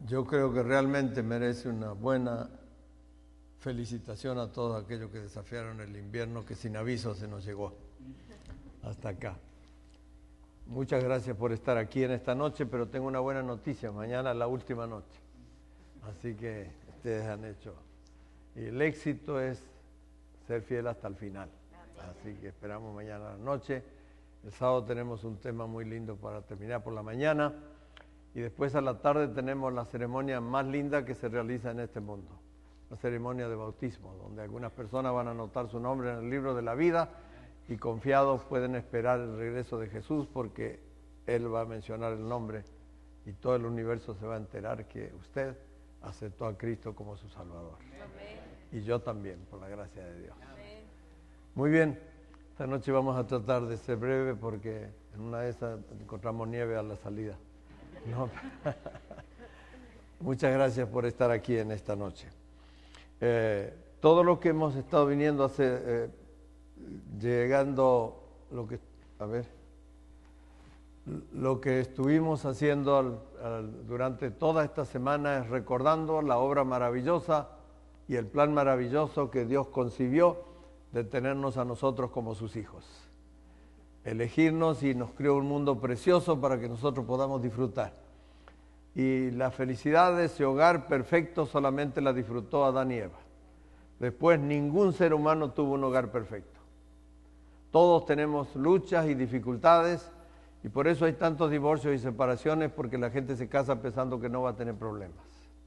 Yo creo que realmente merece una buena felicitación a todos aquellos que desafiaron el invierno que sin aviso se nos llegó hasta acá. Muchas gracias por estar aquí en esta noche, pero tengo una buena noticia, mañana es la última noche. Así que ustedes han hecho. Y el éxito es ser fiel hasta el final. Así que esperamos mañana a la noche. El sábado tenemos un tema muy lindo para terminar por la mañana. Y después a la tarde tenemos la ceremonia más linda que se realiza en este mundo. La ceremonia de bautismo, donde algunas personas van a anotar su nombre en el libro de la vida y confiados pueden esperar el regreso de Jesús porque Él va a mencionar el nombre y todo el universo se va a enterar que usted aceptó a Cristo como su Salvador. Amén. Y yo también, por la gracia de Dios. Amén. Muy bien, esta noche vamos a tratar de ser breve porque en una de esas encontramos nieve a la salida. No. Muchas gracias por estar aquí en esta noche. Todo lo que hemos estado viniendo a hacer, llegando, lo que estuvimos haciendo durante toda esta semana es recordando la obra maravillosa y el plan maravilloso que Dios concibió de tenernos a nosotros como sus hijos. Elegirnos y nos creó un mundo precioso para que nosotros podamos disfrutar. Y la felicidad de ese hogar perfecto solamente la disfrutó Adán y Eva. Después ningún ser humano tuvo un hogar perfecto. Todos tenemos luchas y dificultades y por eso hay tantos divorcios y separaciones porque la gente se casa pensando que no va a tener problemas.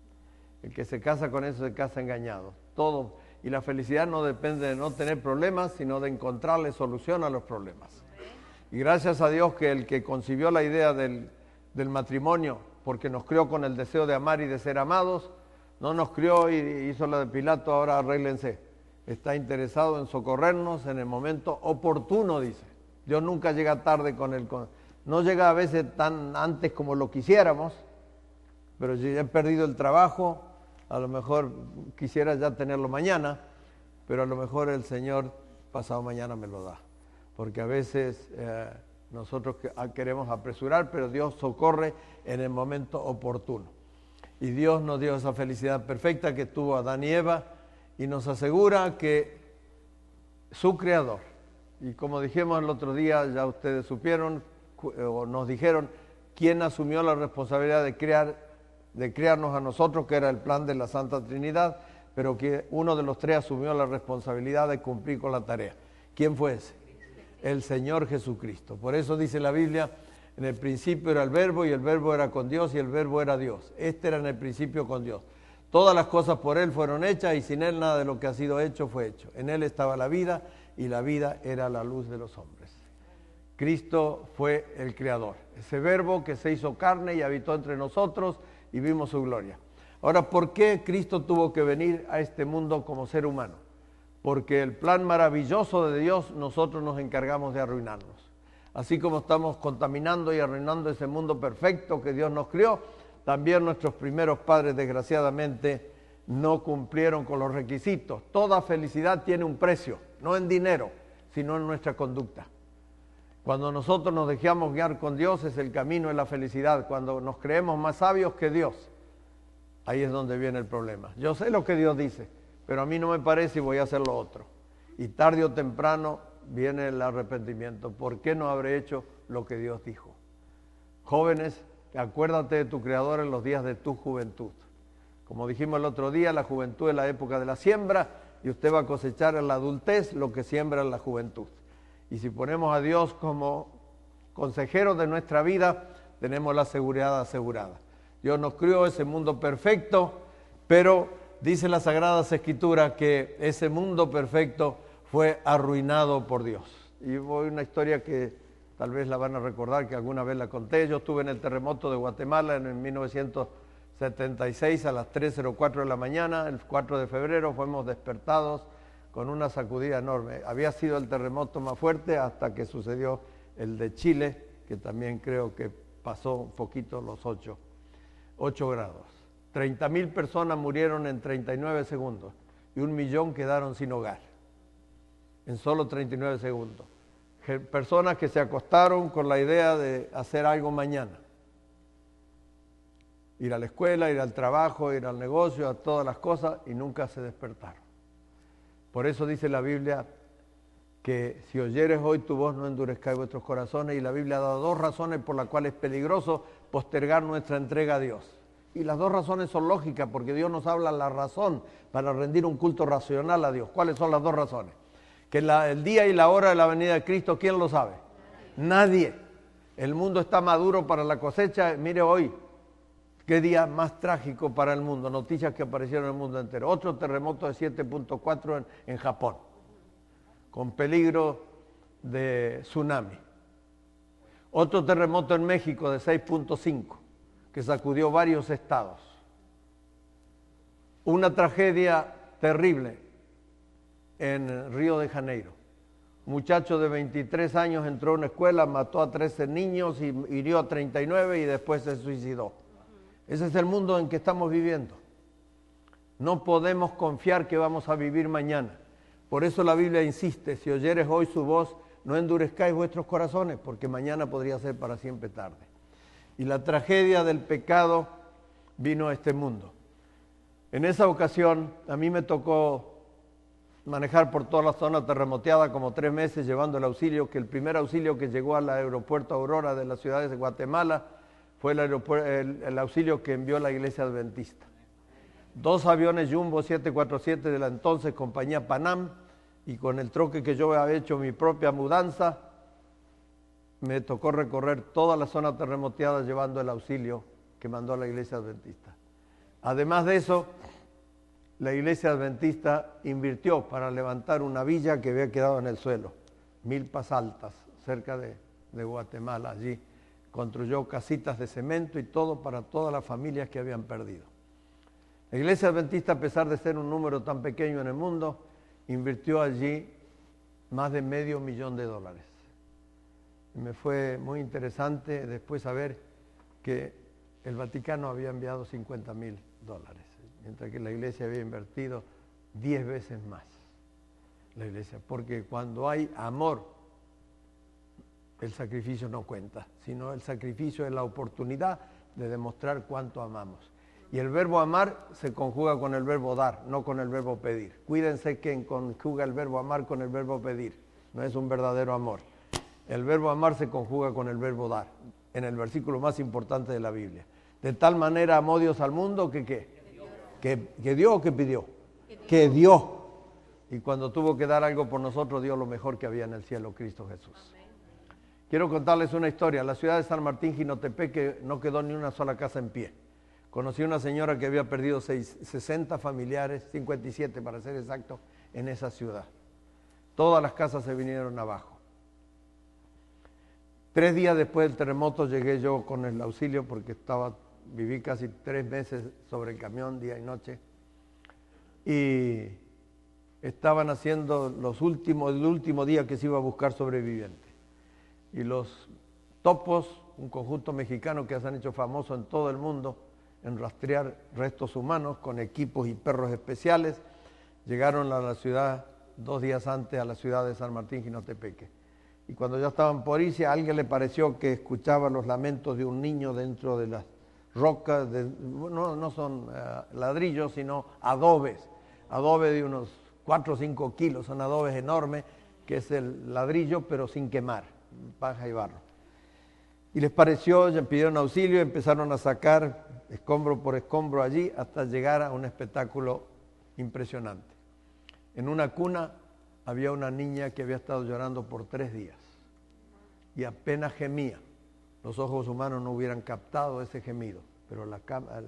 El que se casa con eso se casa engañado. Todo. Y la felicidad no depende de no tener problemas, sino de encontrarle solución a los problemas. Y gracias a Dios que el que concibió la idea del matrimonio, porque nos crió con el deseo de amar y de ser amados, no nos crió y hizo la de Pilato, ahora arréglense. Está interesado en socorrernos en el momento oportuno, dice. Dios nunca llega tarde no llega a veces tan antes como lo quisiéramos, pero si he perdido el trabajo, a lo mejor quisiera ya tenerlo mañana, pero a lo mejor el Señor pasado mañana me lo da. Porque a veces nosotros queremos apresurar, pero Dios socorre en el momento oportuno. Y Dios nos dio esa felicidad perfecta que tuvo Adán y Eva y nos asegura que su Creador, y como dijimos el otro día, ya ustedes supieron o nos dijeron, quién asumió la responsabilidad de crearnos a nosotros, que era el plan de la Santa Trinidad, pero que uno de los tres asumió la responsabilidad de cumplir con la tarea. ¿Quién fue ese? El Señor Jesucristo. Por eso dice la Biblia, en el principio era el verbo y el verbo era con Dios y el verbo era Dios. Este era en el principio con Dios. Todas las cosas por Él fueron hechas y sin Él nada de lo que ha sido hecho fue hecho. En Él estaba la vida y la vida era la luz de los hombres. Cristo fue el Creador. Ese verbo que se hizo carne y habitó entre nosotros y vimos su gloria. Ahora, ¿por qué Cristo tuvo que venir a este mundo como ser humano? Porque el plan maravilloso de Dios nosotros nos encargamos de arruinarnos. Así como estamos contaminando y arruinando ese mundo perfecto que Dios nos creó, también nuestros primeros padres desgraciadamente no cumplieron con los requisitos. Toda felicidad tiene un precio, no en dinero, sino en nuestra conducta. Cuando nosotros nos dejamos guiar con Dios es el camino de la felicidad. Cuando nos creemos más sabios que Dios, ahí es donde viene el problema. Yo sé lo que Dios dice, pero a mí no me parece y voy a hacer lo otro. Y tarde o temprano viene el arrepentimiento. ¿Por qué no habré hecho lo que Dios dijo? Jóvenes, acuérdate de tu Creador en los días de tu juventud. Como dijimos el otro día, la juventud es la época de la siembra y usted va a cosechar en la adultez lo que siembra en la juventud. Y si ponemos a Dios como consejero de nuestra vida, tenemos la seguridad asegurada. Dios nos crió ese mundo perfecto, pero dice las Sagradas Escrituras que ese mundo perfecto fue arruinado por Dios. Y voy a una historia que tal vez la van a recordar, que alguna vez la conté. Yo estuve en el terremoto de Guatemala en 1976 a las 3:04 de la mañana. El 4 de febrero fuimos despertados con una sacudida enorme. Había sido el terremoto más fuerte hasta que sucedió el de Chile, que también creo que pasó un poquito los 8 grados. 30,000 personas murieron en 39 segundos y 1 millón quedaron sin hogar en solo 39 segundos. Personas que se acostaron con la idea de hacer algo mañana. ir a la escuela, ir al trabajo, ir al negocio, a todas las cosas, y nunca se despertaron. Por eso dice la Biblia que si oyeres hoy tu voz, no endurezcáis vuestros corazones, y la Biblia ha dado 2 razones por las cuales es peligroso postergar nuestra entrega a Dios. Y las 2 razones son lógicas, porque Dios nos habla la razón para rendir un culto racional a Dios. ¿Cuáles son las 2 razones? Que el día y la hora de la venida de Cristo, ¿quién lo sabe? Nadie. El mundo está maduro para la cosecha. Mire hoy, qué día más trágico para el mundo. Noticias que aparecieron en el mundo entero. Otro terremoto de 7.4 en Japón, con peligro de tsunami. Otro terremoto en México de 6.5, que sacudió varios estados. Una tragedia terrible en Río de Janeiro. Un muchacho de 23 años entró a una escuela, mató a 13 niños y hirió a 39 y después se suicidó. Ese es el mundo en que estamos viviendo. No podemos confiar que vamos a vivir mañana. Por eso la Biblia insiste, si oyeres hoy su voz, no endurezcáis vuestros corazones, porque mañana podría ser para siempre tarde. Y la tragedia del pecado vino a este mundo. En esa ocasión, a mí me tocó manejar por toda la zona terremoteada como 3 meses, llevando el auxilio, que el primer auxilio que llegó al aeropuerto Aurora de las ciudades de Guatemala fue el auxilio que envió la Iglesia Adventista. 2 aviones Jumbo 747 de la entonces compañía Panam, y con el troque que yo había hecho mi propia mudanza, me tocó recorrer toda la zona terremoteada llevando el auxilio que mandó la Iglesia Adventista. Además de eso, la Iglesia Adventista invirtió para levantar una villa que había quedado en el suelo, Milpas Altas, cerca de Guatemala. Allí construyó casitas de cemento y todo para todas las familias que habían perdido. La Iglesia Adventista, a pesar de ser un número tan pequeño en el mundo, invirtió allí más de $500,000. Y me fue muy interesante después saber que el Vaticano había enviado $50,000, mientras que la Iglesia había invertido 10 veces más. La Iglesia, porque cuando hay amor, el sacrificio no cuenta, sino el sacrificio es la oportunidad de demostrar cuánto amamos. Y el verbo amar se conjuga con el verbo dar, no con el verbo pedir. Cuídense quien conjuga el verbo amar con el verbo pedir. No es un verdadero amor. El verbo amar se conjuga con el verbo dar, en el versículo más importante de la Biblia. De tal manera amó Dios al mundo que ¿qué? Que dio o que pidió. Que dio. Y cuando tuvo que dar algo por nosotros, dio lo mejor que había en el cielo, Cristo Jesús. Quiero contarles una historia. La ciudad de San Martín, Jinotepeque, no quedó ni una sola casa en pie. Conocí a una señora que había perdido 60 familiares, 57 para ser exacto, en esa ciudad. Todas las casas se vinieron abajo. 3 días después del terremoto llegué yo con el auxilio porque viví casi 3 meses sobre el camión, día y noche. Y estaban haciendo el último día que se iba a buscar sobrevivientes. Y los topos, un conjunto mexicano que se han hecho famoso en todo el mundo en rastrear restos humanos con equipos y perros especiales, llegaron a la ciudad 2 días antes, a la ciudad de San Martín, Jinotepeque. Y cuando ya estaban por irse, a alguien le pareció que escuchaba los lamentos de un niño dentro de las rocas, no son ladrillos, sino adobes de unos 4 o 5 kilos, son adobes enormes, que es el ladrillo pero sin quemar, paja y barro. Y les pareció, ya pidieron auxilio, empezaron a sacar escombro por escombro allí hasta llegar a un espectáculo impresionante. En una cuna había una niña que había estado llorando por 3 días y apenas gemía. Los ojos humanos no hubieran captado ese gemido, pero el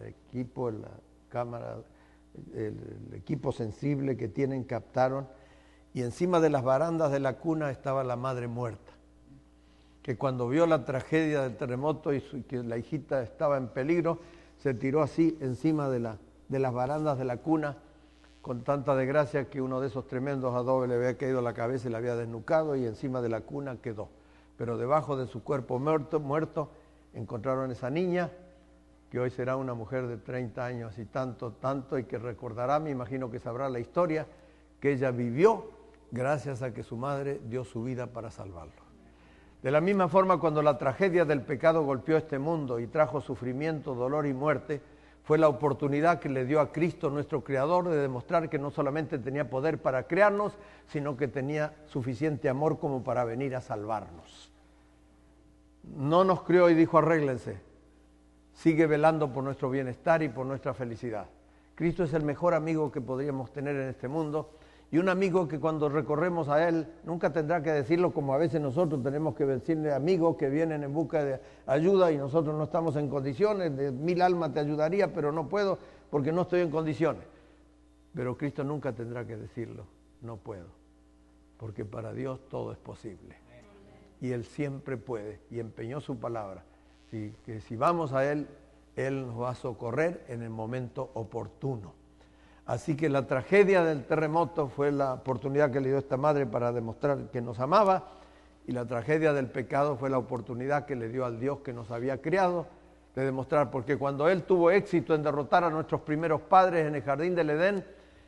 equipo sensible que tienen captaron, y encima de las barandas de la cuna estaba la madre muerta, que cuando vio la tragedia del terremoto y que la hijita estaba en peligro, se tiró así encima de las barandas de la cuna, con tanta desgracia que uno de esos tremendos adobes le había caído a la cabeza y le había desnucado, y encima de la cuna quedó. Pero debajo de su cuerpo muerto encontraron esa niña, que hoy será una mujer de 30 años y tanto, y que recordará, me imagino que sabrá la historia, que ella vivió gracias a que su madre dio su vida para salvarlo. De la misma forma, cuando la tragedia del pecado golpeó este mundo y trajo sufrimiento, dolor y muerte, fue la oportunidad que le dio a Cristo, nuestro Creador, de demostrar que no solamente tenía poder para crearnos, sino que tenía suficiente amor como para venir a salvarnos. No nos crió y dijo, arréglense. Sigue velando por nuestro bienestar y por nuestra felicidad. Cristo es el mejor amigo que podríamos tener en este mundo, y un amigo que cuando recorremos a Él nunca tendrá que decirlo como a veces nosotros tenemos que decirle a amigos que vienen en busca de ayuda y nosotros no estamos en condiciones, de 1000 almas te ayudaría, pero no puedo porque no estoy en condiciones. Pero Cristo nunca tendrá que decirlo, no puedo, porque para Dios todo es posible. Y Él siempre puede, y empeñó su palabra, que si vamos a Él, Él nos va a socorrer en el momento oportuno. Así que la tragedia del terremoto fue la oportunidad que le dio esta madre para demostrar que nos amaba, y la tragedia del pecado fue la oportunidad que le dio al Dios que nos había creado de demostrar, porque cuando Él tuvo éxito en derrotar a nuestros primeros padres en el jardín del Edén,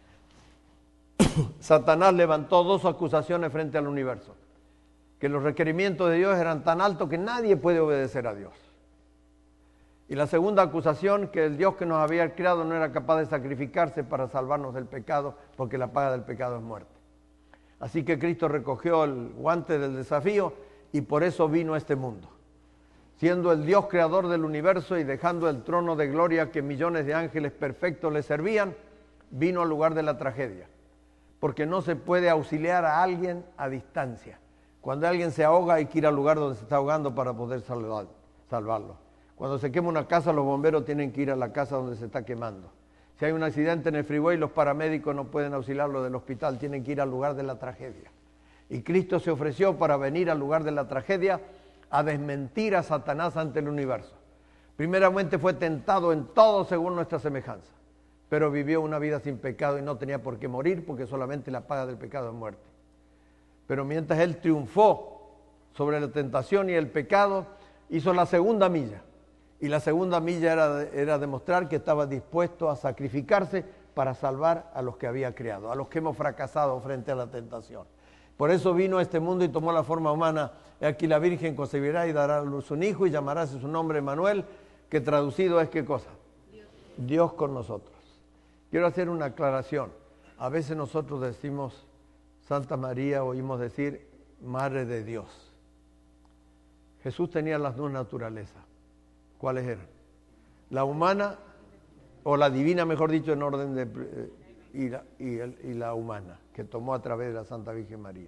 Satanás levantó 2 acusaciones frente al universo, que los requerimientos de Dios eran tan altos que nadie puede obedecer a Dios. Y la segunda acusación, que el Dios que nos había creado no era capaz de sacrificarse para salvarnos del pecado, porque la paga del pecado es muerte. Así que Cristo recogió el guante del desafío y por eso vino a este mundo. Siendo el Dios creador del universo y dejando el trono de gloria que millones de ángeles perfectos le servían, vino al lugar de la tragedia. Porque no se puede auxiliar a alguien a distancia. Cuando alguien se ahoga hay que ir al lugar donde se está ahogando para poder salvarlo. Cuando se quema una casa, los bomberos tienen que ir a la casa donde se está quemando. Si hay un accidente en el freeway, los paramédicos no pueden auxiliarlo del hospital, tienen que ir al lugar de la tragedia. Y Cristo se ofreció para venir al lugar de la tragedia a desmentir a Satanás ante el universo. Primeramente fue tentado en todo según nuestra semejanza, pero vivió una vida sin pecado y no tenía por qué morir, porque solamente la paga del pecado es muerte. Pero mientras Él triunfó sobre la tentación y el pecado, hizo la segunda milla. Y la segunda milla era demostrar que estaba dispuesto a sacrificarse para salvar a los que había creado, a los que hemos fracasado frente a la tentación. Por eso vino a este mundo y tomó la forma humana. Aquí la Virgen concebirá y dará a luz un hijo y llamará su nombre Emmanuel, que traducido es ¿qué cosa? Dios con nosotros. Quiero hacer una aclaración. A veces nosotros decimos Santa María, oímos decir Madre de Dios. Jesús tenía las 2 naturalezas. ¿Cuáles eran? La humana, o la divina, mejor dicho, en orden de... y la humana, que tomó a través de la Santa Virgen María.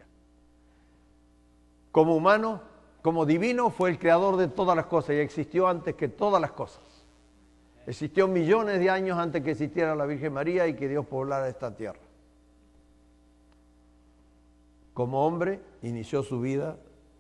Como humano, como divino, fue el creador de todas las cosas y existió antes que todas las cosas. Existió millones de años antes que existiera la Virgen María y que Dios poblara esta tierra. Como hombre, inició su vida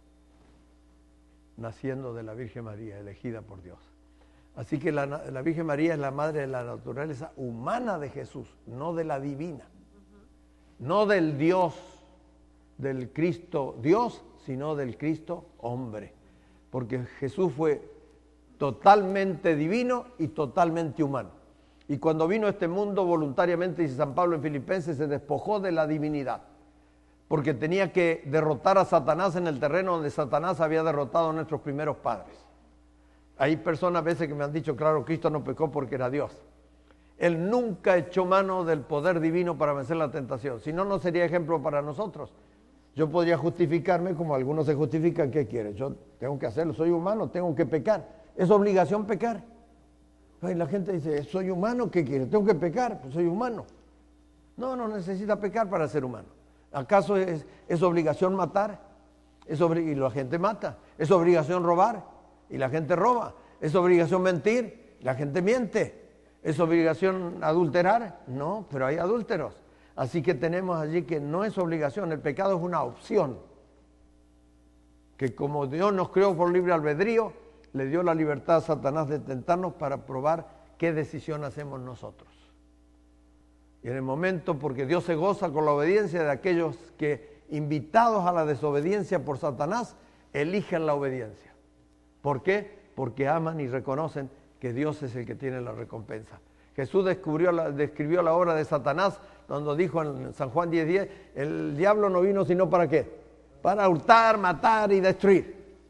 naciendo de la Virgen María, elegida por Dios. Así que la Virgen María es la madre de la naturaleza humana de Jesús, no de la divina. No del Dios, del Cristo Dios, sino del Cristo hombre. Porque Jesús fue totalmente divino y totalmente humano. Y cuando vino a este mundo voluntariamente, dice San Pablo en Filipenses, se despojó de la divinidad. Porque tenía que derrotar a Satanás en el terreno donde Satanás había derrotado a nuestros primeros padres. Hay personas a veces que me han dicho, claro, Cristo no pecó porque era Dios. Él nunca echó mano del poder divino para vencer la tentación. Si no, no sería ejemplo para nosotros. Yo podría justificarme como algunos se justifican. ¿Qué quiere? Yo tengo que hacerlo, soy humano, tengo que pecar. ¿Es obligación pecar? Y la gente dice, soy humano, ¿qué quiere? Tengo que pecar, pues soy humano. No necesita pecar para ser humano. ¿Acaso es obligación matar? Y la gente mata. ¿Es obligación robar? Y la gente roba. ¿Es obligación mentir? La gente miente. ¿Es obligación adulterar? No, pero hay adúlteros. Así que tenemos allí que no es obligación, el pecado es una opción. Que como Dios nos creó por libre albedrío, le dio la libertad a Satanás de tentarnos para probar qué decisión hacemos nosotros. Y en el momento, porque Dios se goza con la obediencia de aquellos que, invitados a la desobediencia por Satanás, eligen la obediencia. ¿Por qué? Porque aman y reconocen que Dios es el que tiene la recompensa. Jesús describió la obra de Satanás, donde dijo en San Juan 10:10, el diablo no vino sino ¿para qué? Para hurtar, matar y destruir.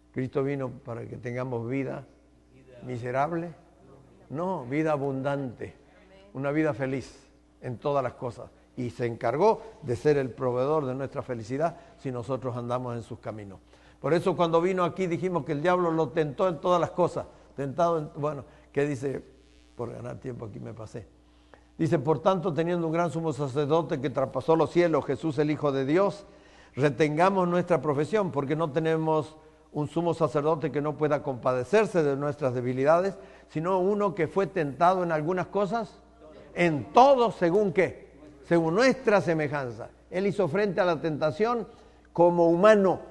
Cristo vino para que tengamos vida miserable, no, vida abundante, una vida feliz en todas las cosas. Y se encargó de ser el proveedor de nuestra felicidad si nosotros andamos en sus caminos. Por eso cuando vino aquí dijimos que el diablo lo tentó en todas las cosas. Bueno, ¿qué dice? Por ganar tiempo aquí me pasé. Dice, por tanto, teniendo un gran sumo sacerdote que traspasó los cielos, Jesús el Hijo de Dios, retengamos nuestra profesión, porque no tenemos un sumo sacerdote que no pueda compadecerse de nuestras debilidades, sino uno que fue tentado en algunas cosas, en todo, ¿según qué? Según nuestra semejanza. Él hizo frente a la tentación como humano,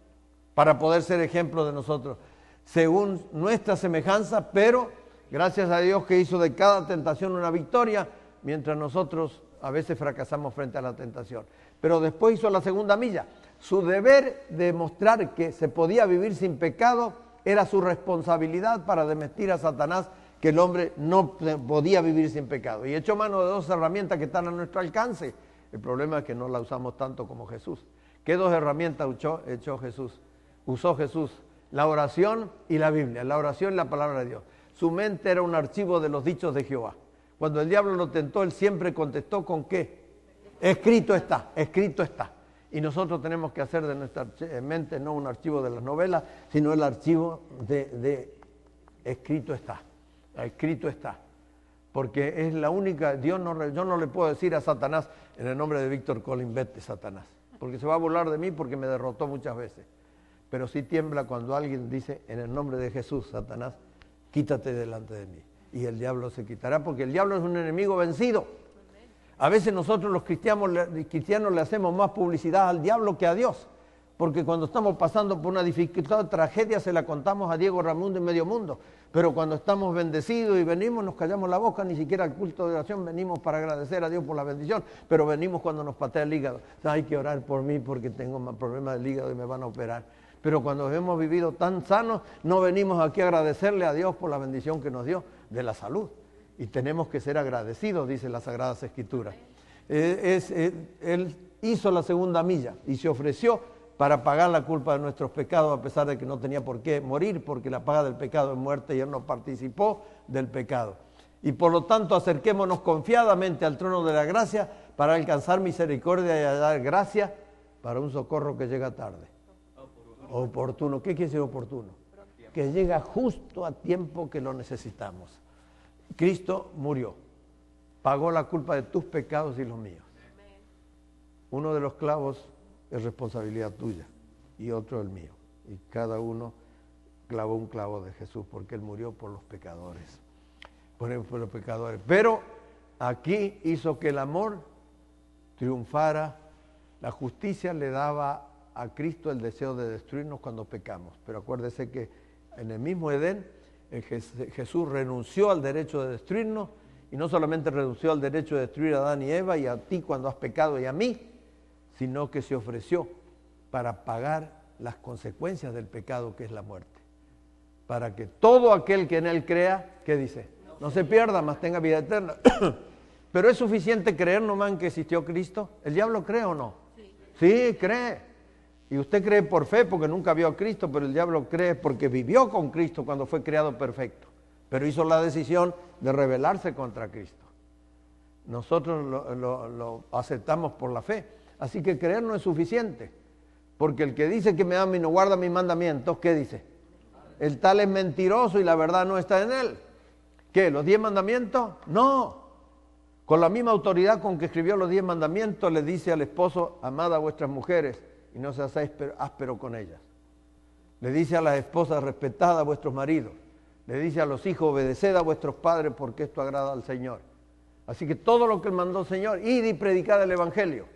para poder ser ejemplo de nosotros, según nuestra semejanza, pero gracias a Dios que hizo de cada tentación una victoria, mientras nosotros a veces fracasamos frente a la tentación. Pero después hizo la segunda milla. Su deber de mostrar que se podía vivir sin pecado era su responsabilidad para desmentir a Satanás que el hombre no podía vivir sin pecado. Y echó mano de dos herramientas que están a nuestro alcance. El problema es que no la usamos tanto como Jesús. ¿Qué dos herramientas echó Jesús? Usó Jesús, la oración y la Biblia, la oración y la palabra de Dios. Su mente era un archivo de los dichos de Jehová. Cuando el diablo lo tentó, él siempre contestó con ¿qué? Escrito está, escrito está. Y nosotros tenemos que hacer de nuestra mente no un archivo de las novelas, sino el archivo de escrito está, escrito está. Porque es la única, yo no le puedo decir a Satanás, en el nombre de Víctor Colin, vete Satanás, porque se va a burlar de mí porque me derrotó muchas veces. Pero sí tiembla cuando alguien dice, en el nombre de Jesús, Satanás, quítate delante de mí. Y el diablo se quitará, porque el diablo es un enemigo vencido. A veces nosotros los cristianos le hacemos más publicidad al diablo que a Dios. Porque cuando estamos pasando por una dificultad, tragedia, se la contamos a Diego Ramundo y medio mundo. Pero cuando estamos bendecidos y venimos, nos callamos la boca, ni siquiera al culto de oración venimos para agradecer a Dios por la bendición, pero venimos cuando nos patea el hígado. Hay que orar por mí porque tengo más problemas del hígado y me van a operar. Pero cuando hemos vivido tan sanos, no venimos aquí a agradecerle a Dios por la bendición que nos dio de la salud. Y tenemos que ser agradecidos, dice las Sagradas Escrituras. Él hizo la segunda milla y se ofreció para pagar la culpa de nuestros pecados, a pesar de que no tenía por qué morir, porque la paga del pecado es muerte y Él no participó del pecado. Y por lo tanto, acerquémonos confiadamente al trono de la gracia para alcanzar misericordia y hallar gracia para un socorro que llega tarde. Oportuno. ¿Qué quiere decir oportuno? Que llega justo a tiempo que lo necesitamos. Cristo murió, pagó la culpa de tus pecados y los míos. Uno de los clavos es responsabilidad tuya y otro el mío. Y cada uno clavó un clavo de Jesús porque Él murió por los pecadores. Por los pecadores. Pero aquí hizo que el amor triunfara. La justicia le daba a Cristo el deseo de destruirnos cuando pecamos. Pero acuérdese que en el mismo Edén, Jesús renunció al derecho de destruirnos, y no solamente renunció al derecho de destruir a Adán y Eva y a ti cuando has pecado y a mí, sino que se ofreció para pagar las consecuencias del pecado, que es la muerte. Para que todo aquel que en Él crea, ¿qué dice? No se pierda, mas tenga vida eterna. Pero ¿es suficiente creer nomás en que existió Cristo? ¿El diablo cree o no? Sí, cree. Y usted cree por fe porque nunca vio a Cristo, pero el diablo cree porque vivió con Cristo cuando fue creado perfecto. Pero hizo la decisión de rebelarse contra Cristo. Nosotros lo aceptamos por la fe. Así que creer no es suficiente. Porque el que dice que me ama y no guarda mis mandamientos, ¿qué dice? El tal es mentiroso y la verdad no está en él. ¿Qué? ¿Los 10 mandamientos? No. Con la misma autoridad con que escribió los 10 mandamientos, le dice al esposo, amad a vuestras mujeres y no seas áspero con ellas. Le dice a las esposas, respetad a vuestros maridos. Le dice a los hijos, obedeced a vuestros padres porque esto agrada al Señor. Así que todo lo que Él mandó, Señor, id y predicad el Evangelio.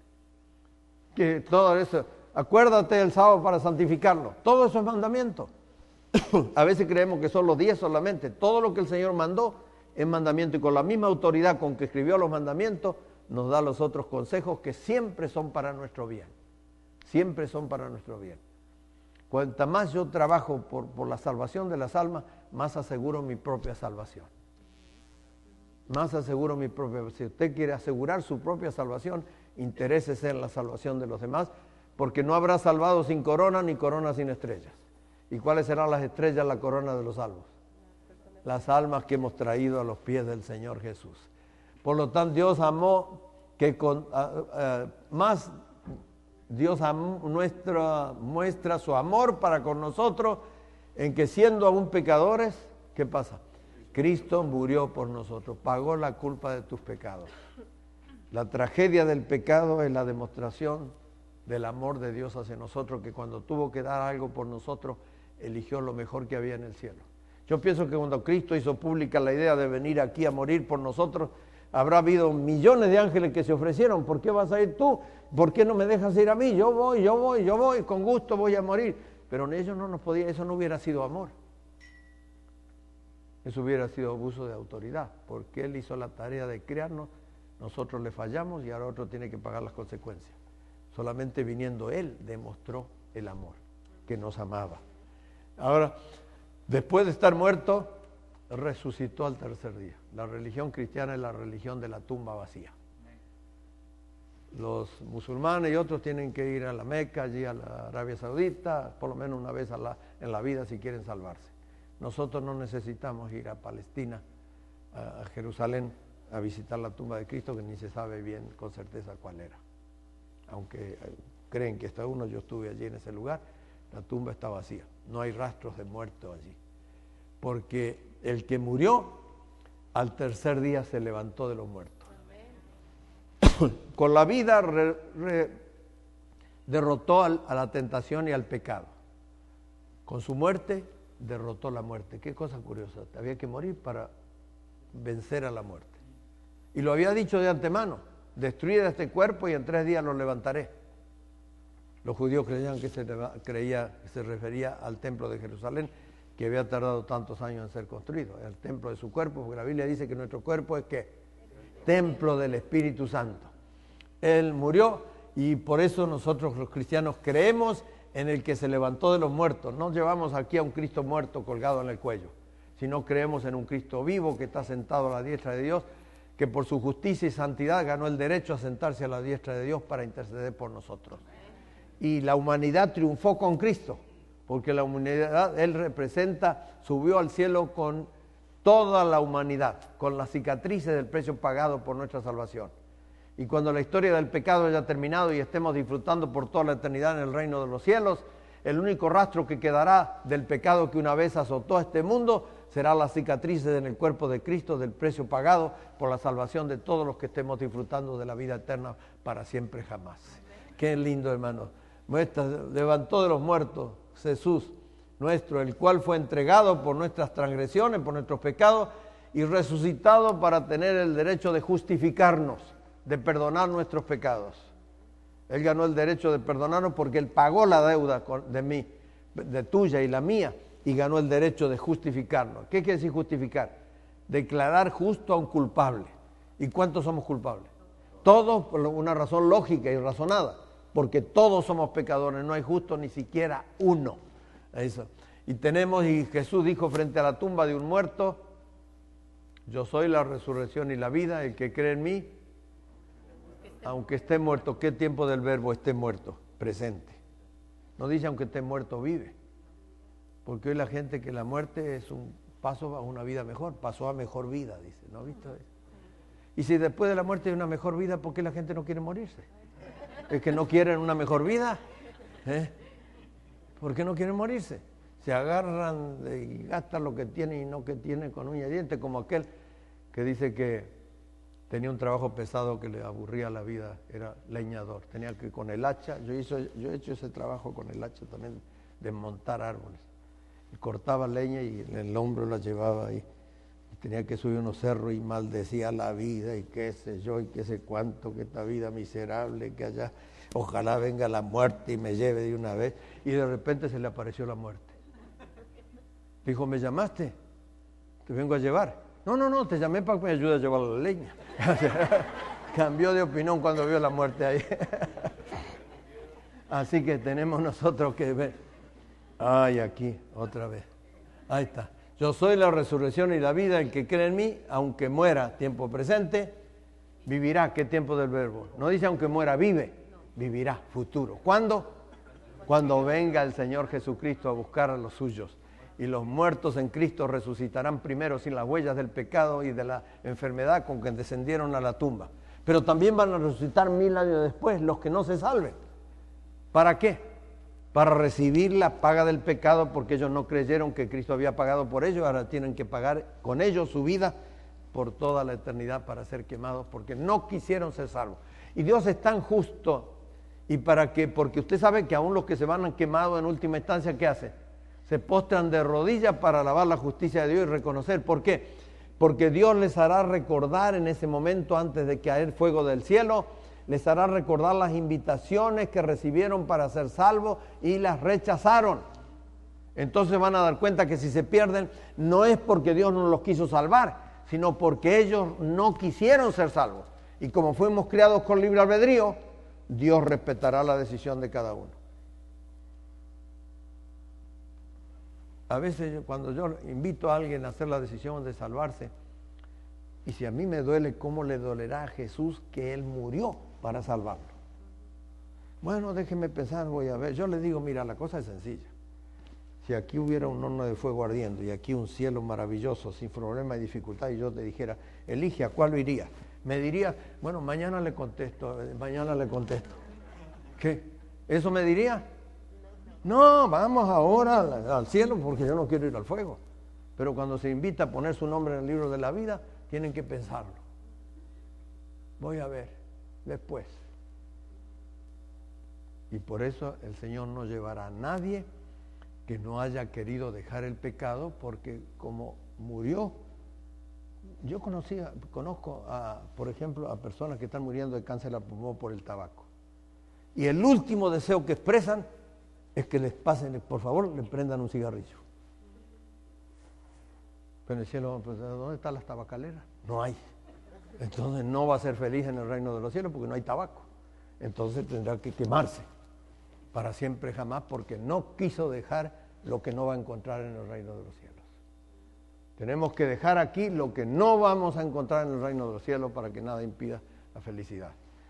Que todo eso, acuérdate el sábado para santificarlo. Todo eso es mandamiento. A veces creemos que son los 10 solamente. Todo lo que el Señor mandó es mandamiento, y con la misma autoridad con que escribió los mandamientos, nos da los otros consejos que siempre son para nuestro bien. Siempre son para nuestro bien. Cuanta más yo trabajo por la salvación de las almas, más aseguro mi propia salvación. Más aseguro mi propia. Si usted quiere asegurar su propia salvación, interésese en la salvación de los demás, porque no habrá salvado sin corona ni corona sin estrellas. ¿Y cuáles serán las estrellas, la corona de los salvos? Las almas que hemos traído a los pies del Señor Jesús. Por lo tanto, Dios amó que más Dios muestra su amor para con nosotros en que siendo aún pecadores, ¿qué pasa? Cristo murió por nosotros, pagó la culpa de tus pecados. La tragedia del pecado es la demostración del amor de Dios hacia nosotros, que cuando tuvo que dar algo por nosotros, eligió lo mejor que había en el cielo. Yo pienso que cuando Cristo hizo pública la idea de venir aquí a morir por nosotros, habrá habido millones de ángeles que se ofrecieron. ¿Por qué vas a ir tú? ¿Por qué no me dejas ir a mí? Yo voy, con gusto voy a morir. Pero ellos no nos podían, eso no hubiera sido amor. Eso hubiera sido abuso de autoridad, porque Él hizo la tarea de crearnos, nosotros le fallamos y ahora otro tiene que pagar las consecuencias. Solamente viniendo Él demostró el amor, que nos amaba. Ahora, después de estar muerto, resucitó al tercer día. La religión cristiana es la religión de la tumba vacía. Los musulmanes y otros tienen que ir a la Meca, allí a la Arabia Saudita, por lo menos una vez en la vida si quieren salvarse. Nosotros no necesitamos ir a Palestina, a Jerusalén, a visitar la tumba de Cristo, que ni se sabe bien con certeza cuál era. Aunque creen que está uno, yo estuve allí en ese lugar, la tumba está vacía. No hay rastros de muertos allí. Porque el que murió, al tercer día se levantó de los muertos. Con la vida derrotó a la tentación y al pecado. Con su muerte derrotó la muerte. Qué cosa curiosa. Había que morir para vencer a la muerte. Y lo había dicho de antemano: destruid este cuerpo y en 3 días lo levantaré. Los judíos creían que se refería al templo de Jerusalén, que había tardado tantos años en ser construido, el templo de su cuerpo, porque la Biblia dice que nuestro cuerpo es ¿qué? Templo del Espíritu Santo. Él murió y por eso nosotros los cristianos creemos en el que se levantó de los muertos. No llevamos aquí a un Cristo muerto colgado en el cuello, sino creemos en un Cristo vivo que está sentado a la diestra de Dios, que por su justicia y santidad ganó el derecho a sentarse a la diestra de Dios para interceder por nosotros. Y la humanidad triunfó con Cristo, porque la humanidad, Él representa, subió al cielo con toda la humanidad, con las cicatrices del precio pagado por nuestra salvación. Y cuando la historia del pecado haya terminado y estemos disfrutando por toda la eternidad en el reino de los cielos, el único rastro que quedará del pecado que una vez azotó a este mundo será las cicatrices en el cuerpo de Cristo del precio pagado por la salvación de todos los que estemos disfrutando de la vida eterna para siempre jamás. Qué lindo, hermano. Levantó de los muertos Jesús nuestro, el cual fue entregado por nuestras transgresiones, por nuestros pecados, y resucitado para tener el derecho de justificarnos, de perdonar nuestros pecados. Él ganó el derecho de perdonarnos porque Él pagó la deuda de mí, de tuya y la mía, y ganó el derecho de justificarnos. ¿Qué quiere decir justificar? Declarar justo a un culpable. ¿Y cuántos somos culpables? Todos, por una razón lógica y razonada, porque todos somos pecadores, no hay justo ni siquiera uno. Eso. Y Jesús dijo frente a la tumba de un muerto: yo soy la resurrección y la vida, el que cree en mí, aunque esté muerto. ¿Qué tiempo del verbo esté muerto? Presente. No dice aunque esté muerto, vive. Porque hoy la gente que la muerte es un paso a una vida mejor, pasó a mejor vida, dice. ¿No has visto eso? Y si después de la muerte hay una mejor vida, ¿por qué la gente no quiere morirse? ¿Es que no quieren una mejor vida? ¿Por qué no quieren morirse? Se agarran y gastan lo que tienen y no que tienen con uña y diente, como aquel que dice que tenía un trabajo pesado que le aburría la vida, era leñador. Tenía que con el hacha, yo he hecho ese trabajo con el hacha también, desmontar árboles. Y cortaba leña y en el hombro la llevaba ahí. Y tenía que subir unos cerros y maldecía la vida y qué sé yo y qué sé cuánto, que esta vida miserable, que allá ojalá venga la muerte y me lleve de una vez. Y de repente se le apareció la muerte. Dijo: ¿me llamaste? Te vengo a llevar. No, te llamé para que me ayude a llevar la leña. Cambió de opinión cuando vio la muerte ahí. Así que tenemos nosotros que ver. Ay, aquí, otra vez. Ahí está. Yo soy la resurrección y la vida, el que cree en mí, aunque muera, tiempo presente, vivirá. ¿Qué tiempo del verbo? No dice aunque muera, vive. Vivirá, futuro. ¿Cuándo? Cuando venga el Señor Jesucristo a buscar a los suyos. Y los muertos en Cristo resucitarán primero sin las huellas del pecado y de la enfermedad con que descendieron a la tumba. Pero también van a resucitar 1000 años después los que no se salven. ¿Para qué? Para recibir la paga del pecado, porque ellos no creyeron que Cristo había pagado por ellos. Ahora tienen que pagar con ellos su vida por toda la eternidad para ser quemados, porque no quisieron ser salvos. Y Dios es tan justo, y para que, porque usted sabe que aún los que se van quemados en última instancia, ¿qué hacen? Se postran de rodillas para alabar la justicia de Dios y reconocer. ¿Por qué? Porque Dios les hará recordar en ese momento, antes de caer fuego del cielo, les hará recordar las invitaciones que recibieron para ser salvos y las rechazaron. Entonces van a dar cuenta que si se pierden, no es porque Dios no los quiso salvar, sino porque ellos no quisieron ser salvos. Y como fuimos criados con libre albedrío, Dios respetará la decisión de cada uno. A veces cuando yo invito a alguien a hacer la decisión de salvarse, y si a mí me duele, ¿cómo le dolerá a Jesús que Él murió para salvarlo? Bueno, déjeme pensar, voy a ver. Yo le digo, mira, la cosa es sencilla. Si aquí hubiera un horno de fuego ardiendo y aquí un cielo maravilloso, sin problema y dificultad, y yo te dijera, elige a cuál iría, me diría, bueno, mañana le contesto. ¿Qué? ¿Eso me diría? No, vamos ahora al cielo porque yo no quiero ir al fuego. Pero cuando se invita a poner su nombre en el libro de la vida, tienen que pensarlo. Voy a ver después. Y por eso el Señor no llevará a nadie que no haya querido dejar el pecado, porque como murió, yo conozco por ejemplo, a personas que están muriendo de cáncer de pulmón por el tabaco. Y el último deseo que expresan es que les pasen, por favor, le prendan un cigarrillo. Pero en el cielo, pues, ¿dónde están las tabacaleras? No hay. Entonces no va a ser feliz en el reino de los cielos porque no hay tabaco. Entonces tendrá que quemarse para siempre jamás, porque no quiso dejar lo que no va a encontrar en el reino de los cielos. Tenemos que dejar aquí lo que no vamos a encontrar en el reino de los cielos para que nada impida la felicidad.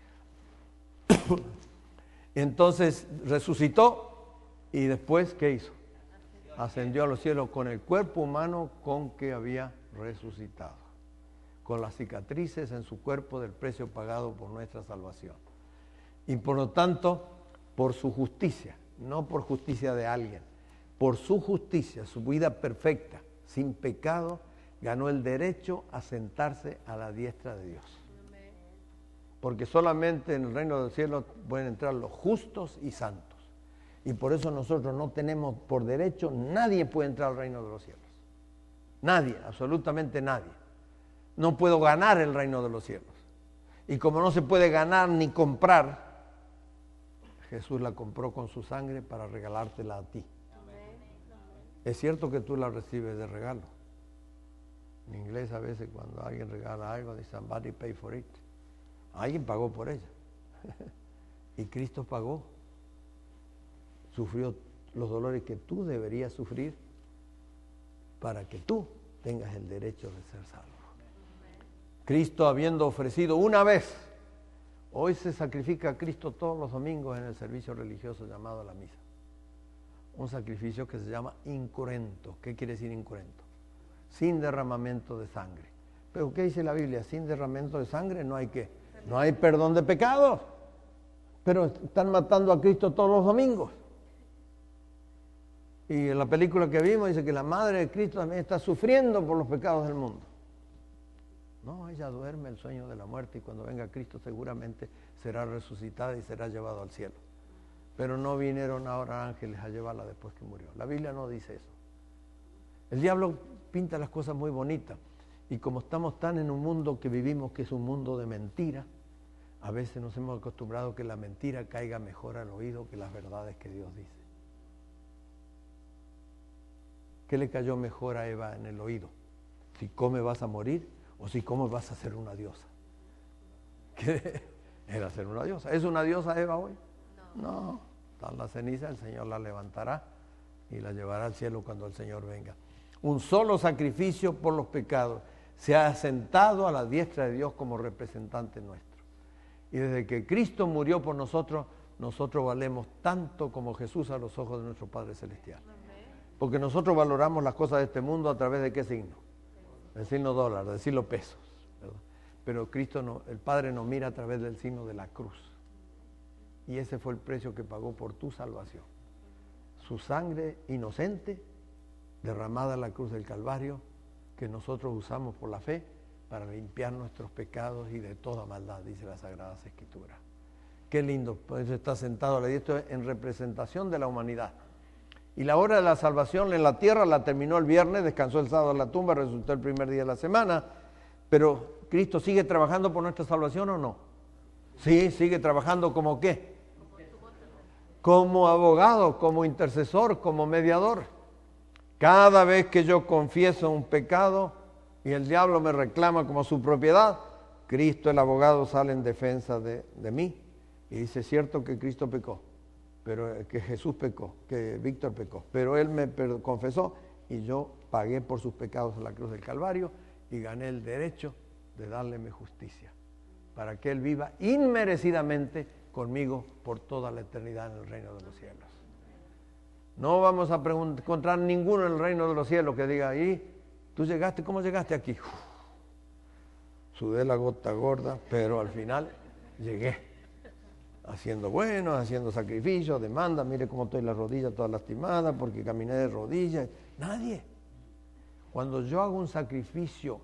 Entonces resucitó. Y después, ¿qué hizo? Ascendió a los cielos con el cuerpo humano con que había resucitado, con las cicatrices en su cuerpo del precio pagado por nuestra salvación. Y por lo tanto, por su justicia, no por justicia de alguien, por su justicia, su vida perfecta, sin pecado, ganó el derecho a sentarse a la diestra de Dios. Porque solamente en el reino del cielo pueden entrar los justos y santos. Y por eso nosotros no tenemos por derecho, nadie puede entrar al reino de los cielos. Nadie, absolutamente nadie. No puedo ganar el reino de los cielos. Y como no se puede ganar ni comprar, Jesús la compró con su sangre para regalártela a ti. Es cierto que tú la recibes de regalo. En inglés a veces cuando alguien regala algo, dice somebody pay for it. Alguien pagó por ella. Y Cristo pagó. Sufrió los dolores que tú deberías sufrir para que tú tengas el derecho de ser salvo. Cristo, habiendo ofrecido una vez, hoy se sacrifica a Cristo todos los domingos en el servicio religioso llamado la misa. Un sacrificio que se llama incruento. ¿Qué quiere decir incruento? Sin derramamiento de sangre. ¿Pero qué dice la Biblia? Sin derramamiento de sangre no hay ¿qué? No hay perdón de pecados. Pero están matando a Cristo todos los domingos. Y en la película que vimos dice que la madre de Cristo también está sufriendo por los pecados del mundo. No, ella duerme el sueño de la muerte y cuando venga Cristo seguramente será resucitada y será llevado al cielo. Pero no vinieron ahora ángeles a llevarla después que murió. La Biblia no dice eso. El diablo pinta las cosas muy bonitas y como estamos tan en un mundo que vivimos que es un mundo de mentira, a veces nos hemos acostumbrado a que la mentira caiga mejor al oído que las verdades que Dios dice. ¿Qué le cayó mejor a Eva en el oído? Si come vas a morir o si comes vas a ser una diosa. ¿Qué? Era ser una diosa. ¿Es una diosa Eva hoy? No. Está en la ceniza, el Señor la levantará y la llevará al cielo cuando el Señor venga. Un solo sacrificio por los pecados. Se ha sentado a la diestra de Dios como representante nuestro. Y desde que Cristo murió por nosotros, nosotros valemos tanto como Jesús a los ojos de nuestro Padre Celestial. Porque nosotros valoramos las cosas de este mundo a través de ¿qué signo? Del signo dólar, del signo pesos, ¿verdad? Pero Cristo no, el Padre nos mira a través del signo de la cruz. Y ese fue el precio que pagó por tu salvación. Su sangre inocente derramada en la cruz del Calvario, que nosotros usamos por la fe para limpiar nuestros pecados y de toda maldad, dice las Sagradas Escrituras. Qué lindo, por eso está sentado a la diestra en representación de la humanidad. Y la obra de la salvación en la tierra la terminó el viernes, descansó el sábado en la tumba, resultó el primer día de la semana, pero ¿Cristo sigue trabajando por nuestra salvación o no? Sí, sigue trabajando ¿como qué? Como abogado, como intercesor, como mediador. Cada vez que yo confieso un pecado y el diablo me reclama como su propiedad, Cristo el abogado sale en defensa de mí y dice, es cierto que Cristo pecó, pero que Jesús pecó, que Víctor pecó, pero él me confesó y yo pagué por sus pecados en la cruz del Calvario y gané el derecho de darle mi justicia, para que él viva inmerecidamente conmigo por toda la eternidad en el reino de los cielos. No vamos a encontrar ninguno en el reino de los cielos que diga, ¿y tú llegaste? ¿Cómo llegaste aquí? Sudé la gota gorda, pero al final llegué. Haciendo bueno, haciendo sacrificios, demanda, mire cómo estoy la rodilla toda lastimada porque caminé de rodillas. Nadie. Cuando yo hago un sacrificio,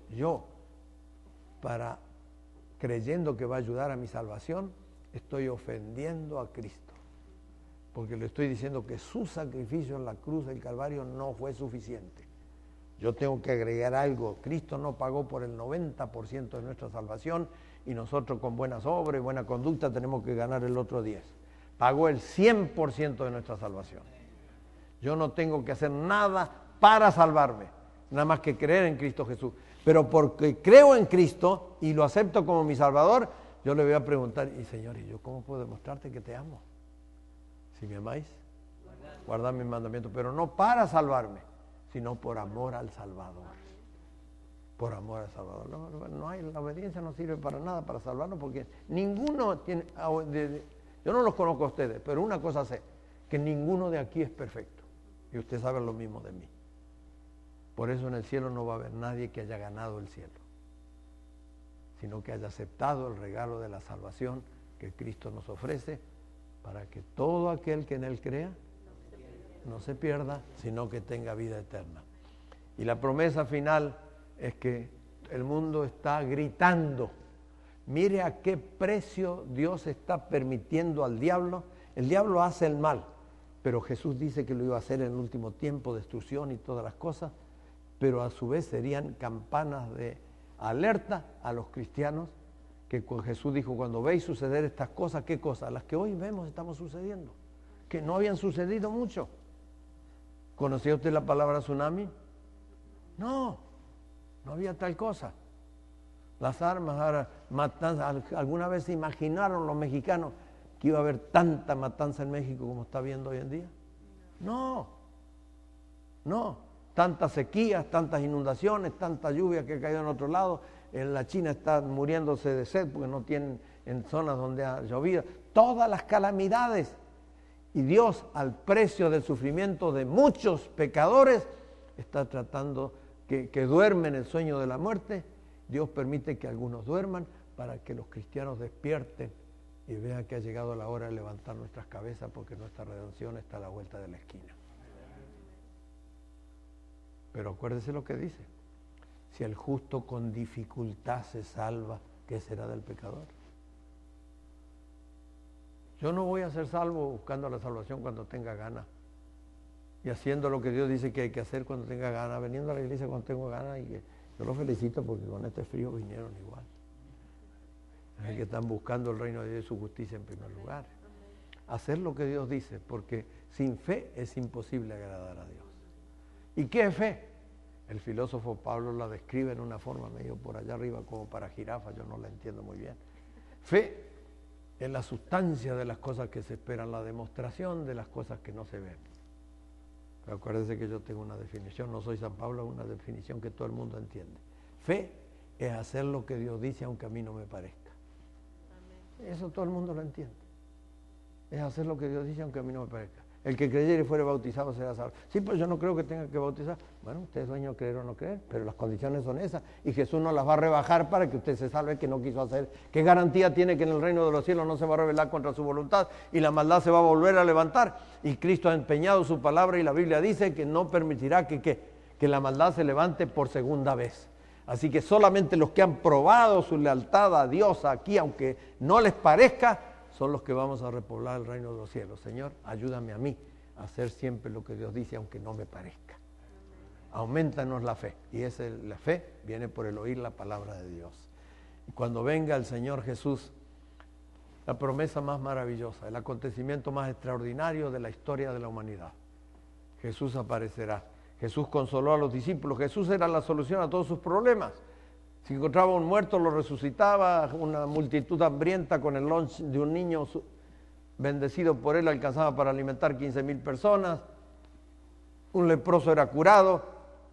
creyendo que va a ayudar a mi salvación, estoy ofendiendo a Cristo. Porque le estoy diciendo que su sacrificio en la cruz del Calvario no fue suficiente. Yo tengo que agregar algo. Cristo no pagó por el 90% de nuestra salvación y nosotros con buenas obras y buena conducta tenemos que ganar el otro 10%. Pagó el 100% de nuestra salvación. Yo no tengo que hacer nada para salvarme, nada más que creer en Cristo Jesús. Pero porque creo en Cristo y lo acepto como mi Salvador, yo le voy a preguntar, y Señor, ¿y yo cómo puedo demostrarte que te amo? Si me amáis, guardad mis mandamientos, pero no para salvarme, sino por amor al Salvador. Por amor al Salvador. La obediencia no sirve para nada para salvarnos, porque ninguno tiene, yo no los conozco a ustedes, pero una cosa sé, que ninguno de aquí es perfecto. Y usted sabe lo mismo de mí. Por eso en el cielo no va a haber nadie que haya ganado el cielo, sino que haya aceptado el regalo de la salvación que Cristo nos ofrece, para que todo aquel que en Él crea no se pierda, sino que tenga vida eterna. Y la promesa final es que el mundo está gritando. Mire a qué precio Dios está permitiendo al diablo. El diablo hace el mal, pero Jesús dice que lo iba a hacer en el último tiempo, destrucción y todas las cosas, pero a su vez serían campanas de alerta a los cristianos, que Jesús dijo, cuando veis suceder estas cosas, ¿qué cosas? Las que hoy vemos estamos sucediendo, que no habían sucedido mucho. ¿Conocía usted la palabra tsunami? No había tal cosa. Las armas, ahora matanza. ¿Alguna vez se imaginaron los mexicanos que iba a haber tanta matanza en México como está habiendo hoy en día? No. Tantas sequías, tantas inundaciones, tanta lluvia que ha caído en otro lado. En la China están muriéndose de sed porque no tienen en zonas donde ha llovido. Todas las calamidades. Y Dios, al precio del sufrimiento de muchos pecadores, está tratando que duermen el sueño de la muerte. Dios permite que algunos duerman para que los cristianos despierten y vean que ha llegado la hora de levantar nuestras cabezas, porque nuestra redención está a la vuelta de la esquina. Pero acuérdese lo que dice: si el justo con dificultad se salva, ¿qué será del pecador? Yo no voy a ser salvo buscando la salvación cuando tenga ganas y haciendo lo que Dios dice que hay que hacer cuando tenga ganas, veniendo a la iglesia cuando tengo ganas, y que yo los felicito porque con este frío vinieron igual. Es que están buscando el reino de Dios y su justicia en primer lugar. Hacer lo que Dios dice, porque sin fe es imposible agradar a Dios. ¿Y qué es fe? El filósofo Pablo la describe en una forma medio por allá arriba, como para jirafa, yo no la entiendo muy bien. Fe es la sustancia de las cosas que se esperan, la demostración de las cosas que no se ven. Pero acuérdense que yo tengo una definición, no soy San Pablo, una definición que todo el mundo entiende. Fe es hacer lo que Dios dice aunque a mí no me parezca. Eso todo el mundo lo entiende. es hacer lo que Dios dice aunque a mí no me parezca. El que creyere y fuere bautizado será salvo. Sí, pues yo no creo que tenga que bautizar. Bueno, usted es dueño de creer o no creer, pero las condiciones son esas. Y Jesús no las va a rebajar para que usted se salve, que no quiso hacer. ¿Qué garantía tiene que en el reino de los cielos no se va a rebelar contra su voluntad y la maldad se va a volver a levantar? Y Cristo ha empeñado su palabra y la Biblia dice que no permitirá que la maldad se levante por segunda vez. Así que solamente los que han probado su lealtad a Dios aquí, aunque no les parezca, son los que vamos a repoblar el reino de los cielos. Señor, ayúdame a mí a hacer siempre lo que Dios dice, aunque no me parezca. Aumentanos la fe. Y la fe viene por el oír la palabra de Dios. Y cuando venga el Señor Jesús, la promesa más maravillosa, el acontecimiento más extraordinario de la historia de la humanidad. Jesús aparecerá. Jesús consoló a los discípulos. Jesús era la solución a todos sus problemas. Si encontraba un muerto, lo resucitaba. Una multitud hambrienta con el lunch de un niño bendecido por él alcanzaba para alimentar 15,000 personas. Un leproso era curado.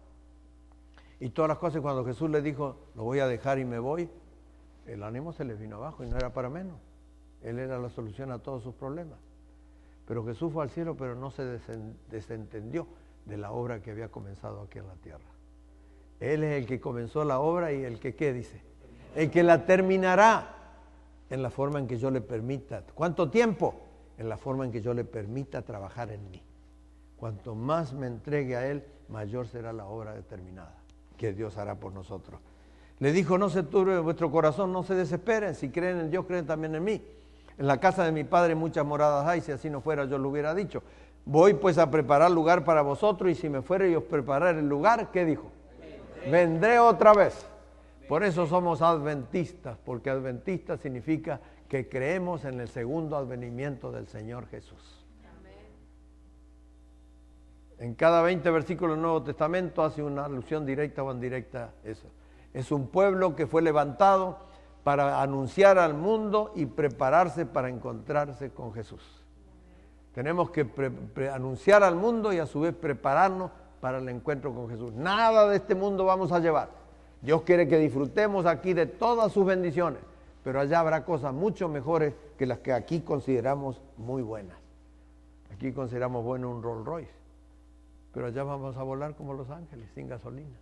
Y todas las cosas. Cuando Jesús le dijo, lo voy a dejar y me voy, el ánimo se les vino abajo y no era para menos. Él era la solución a todos sus problemas. Pero Jesús fue al cielo, pero no se desentendió de la obra que había comenzado aquí en la tierra. Él es el que comenzó la obra y el que, ¿qué dice? El que la terminará en la forma en que yo le permita. ¿Cuánto tiempo? En la forma en que yo le permita trabajar en mí. Cuanto más me entregue a Él, mayor será la obra determinada que Dios hará por nosotros. Le dijo, no se turbe vuestro corazón, no se desesperen. Si creen en Dios, creen también en mí. En la casa de mi Padre muchas moradas hay, si así no fuera yo lo hubiera dicho. Voy pues a preparar lugar para vosotros y si me fuere y os preparar el lugar, ¿qué dijo? Vendré otra vez. Por eso somos adventistas, porque adventista significa que creemos en el segundo advenimiento del Señor Jesús. En cada 20 versículos del Nuevo Testamento hace una alusión directa o indirecta a eso. Es un pueblo que fue levantado para anunciar al mundo y prepararse para encontrarse con Jesús. Tenemos que anunciar al mundo y a su vez prepararnos para el encuentro con Jesús. Nada de este mundo vamos a llevar. Dios quiere que disfrutemos aquí de todas sus bendiciones, pero allá habrá cosas mucho mejores que las que aquí consideramos muy buenas. Aquí consideramos bueno un Rolls Royce, pero allá vamos a volar como los ángeles, sin gasolina.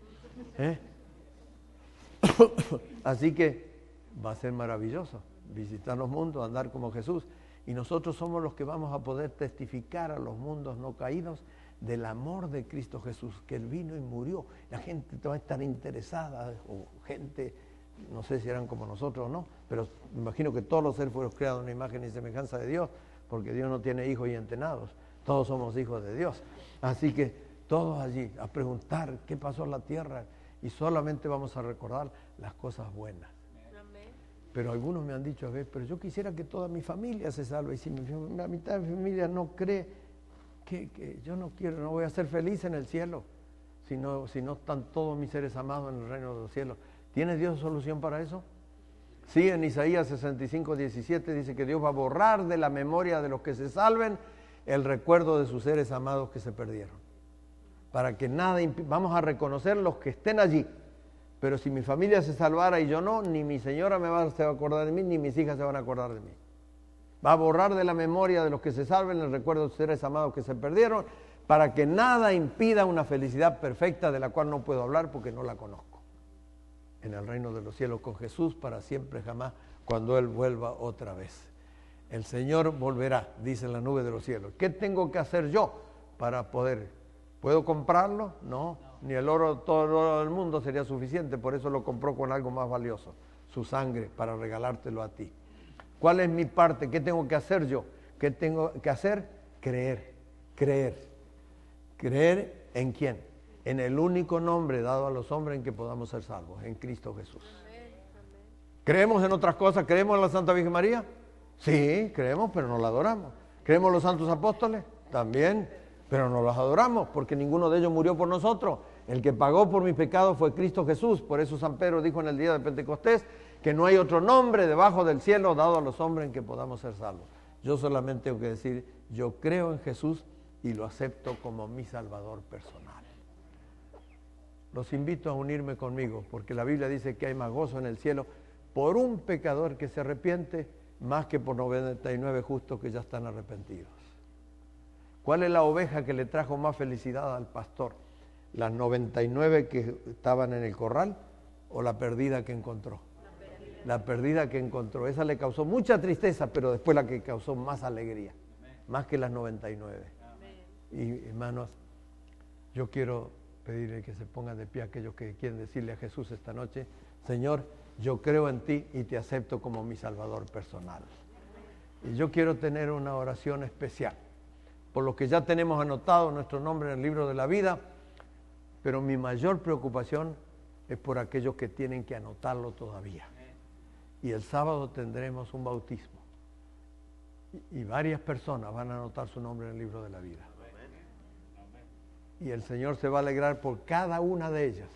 Así que va a ser maravilloso visitar los mundos, andar como Jesús. Y nosotros somos los que vamos a poder testificar a los mundos no caídos del amor de Cristo Jesús, que Él vino y murió. La gente va a estar interesada, o gente, no sé si eran como nosotros o no, pero me imagino que todos los seres fueron creados en una imagen y semejanza de Dios, porque Dios no tiene hijos y entenados, todos somos hijos de Dios. Así que todos allí a preguntar qué pasó en la tierra y solamente vamos a recordar las cosas buenas. Pero algunos me han dicho, a ver, pero yo quisiera que toda mi familia se salve. Y si la mitad de mi familia no cree, que yo no quiero, no voy a ser feliz en el cielo, si no están todos mis seres amados en el reino de los cielos. ¿Tiene Dios solución para eso? Sí, en Isaías 65:17 dice que Dios va a borrar de la memoria de los que se salven el recuerdo de sus seres amados que se perdieron. Para que nada, vamos a reconocer los que estén allí. Pero si mi familia se salvara y yo no, ni mi señora se va a acordar de mí, ni mis hijas se van a acordar de mí. Va a borrar de la memoria de los que se salven el recuerdo de sus seres amados que se perdieron, para que nada impida una felicidad perfecta de la cual no puedo hablar porque no la conozco. En el reino de los cielos con Jesús para siempre jamás, cuando Él vuelva otra vez. El Señor volverá, dice en la nube de los cielos. ¿Qué tengo que hacer yo para poder? ¿Puedo comprarlo? No. Ni el oro, todo el oro del mundo sería suficiente, por eso lo compró con algo más valioso, su sangre, para regalártelo a ti. ¿Cuál es mi parte? ¿Qué tengo que hacer yo? ¿Qué tengo que hacer? Creer. ¿Creer en quién? En el único nombre dado a los hombres en que podamos ser salvos, en Cristo Jesús. ¿Creemos en otras cosas? ¿Creemos en la Santa Virgen María? Sí, creemos, pero no la adoramos. ¿Creemos en los santos apóstoles? También, pero no los adoramos, porque ninguno de ellos murió por nosotros. El que pagó por mis pecados fue Cristo Jesús. Por eso San Pedro dijo en el día de Pentecostés que no hay otro nombre debajo del cielo dado a los hombres en que podamos ser salvos. Yo solamente tengo que decir, yo creo en Jesús y lo acepto como mi Salvador personal. Los invito a unirme conmigo, porque la Biblia dice que hay más gozo en el cielo por un pecador que se arrepiente, más que por 99 justos que ya están arrepentidos. ¿Cuál es la oveja que le trajo más felicidad al pastor? ¿Las 99 que estaban en el corral o la perdida que encontró? La perdida que encontró. Esa le causó mucha tristeza, pero después la que causó más alegría, más que las 99. Y hermanos, yo quiero pedirle que se pongan de pie aquellos que quieren decirle a Jesús esta noche: Señor, yo creo en ti y te acepto como mi Salvador personal. Y yo quiero tener una oración especial por lo que ya tenemos anotado nuestro nombre en el libro de la vida, pero mi mayor preocupación es por aquellos que tienen que anotarlo todavía. Y el sábado tendremos un bautismo y varias personas van a anotar su nombre en el libro de la vida. Y el Señor se va a alegrar por cada una de ellas,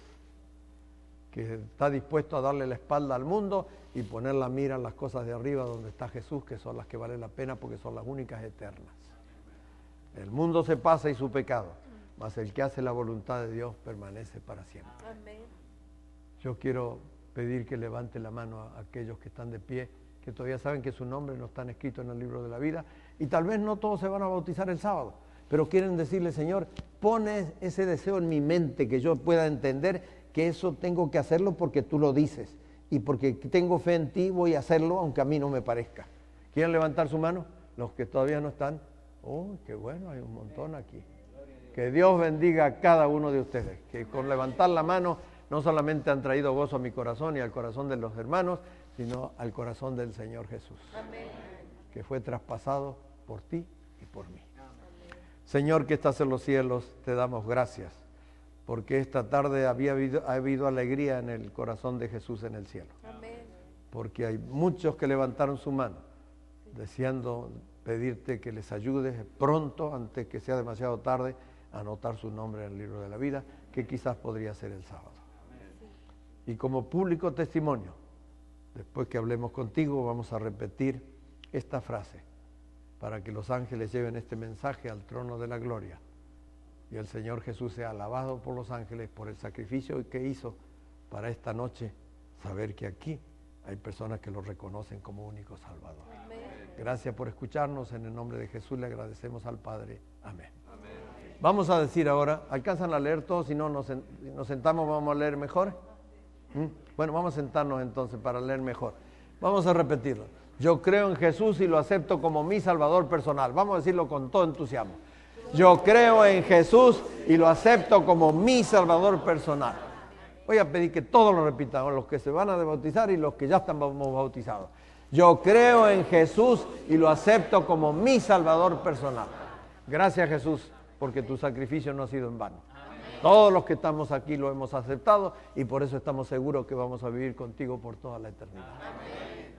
que está dispuesto a darle la espalda al mundo y poner la mira en las cosas de arriba donde está Jesús, que son las que valen la pena porque son las únicas eternas. El mundo se pasa y su pecado, mas el que hace la voluntad de Dios permanece para siempre. Amén. Yo quiero pedir que levante la mano a aquellos que están de pie, que todavía saben que su nombre no está escrito en el libro de la vida, y tal vez no todos se van a bautizar el sábado, pero quieren decirle: Señor, pone ese deseo en mi mente, que yo pueda entender que eso tengo que hacerlo porque tú lo dices, y porque tengo fe en ti voy a hacerlo aunque a mí no me parezca. ¿Quieren levantar su mano? Los que todavía no están. Oh, qué bueno, hay un montón aquí. Que Dios bendiga a cada uno de ustedes, que con levantar la mano no solamente han traído gozo a mi corazón y al corazón de los hermanos, sino al corazón del Señor Jesús. Amén. Que fue traspasado por ti y por mí. Amén. Señor que estás en los cielos, te damos gracias, porque esta tarde ha habido alegría en el corazón de Jesús en el cielo. Amén. Porque hay muchos que levantaron su mano, deseando pedirte que les ayudes pronto, antes que sea demasiado tarde, a anotar su nombre en el libro de la vida, que quizás podría ser el sábado. Y como público testimonio, después que hablemos contigo, vamos a repetir esta frase para que los ángeles lleven este mensaje al trono de la gloria y el Señor Jesús sea alabado por los ángeles por el sacrificio que hizo para esta noche, saber que aquí hay personas que lo reconocen como único Salvador. Amén. Gracias por escucharnos. En el nombre de Jesús le agradecemos al Padre. Amén. Amén. Vamos a decir ahora, ¿alcanzan a leer todos? Si no, nos sentamos, vamos a leer mejor. Bueno, vamos a sentarnos entonces para leer mejor. Vamos a repetirlo. Yo creo en Jesús y lo acepto como mi Salvador personal. Vamos a decirlo con todo entusiasmo. Yo creo en Jesús y lo acepto como mi Salvador personal. Voy a pedir que todos lo repitan, los que se van a bautizar y los que ya están bautizados. Yo creo en Jesús y lo acepto como mi Salvador personal. Gracias, Jesús, porque tu sacrificio no ha sido en vano. Todos los que estamos aquí lo hemos aceptado y por eso estamos seguros que vamos a vivir contigo por toda la eternidad. Amén.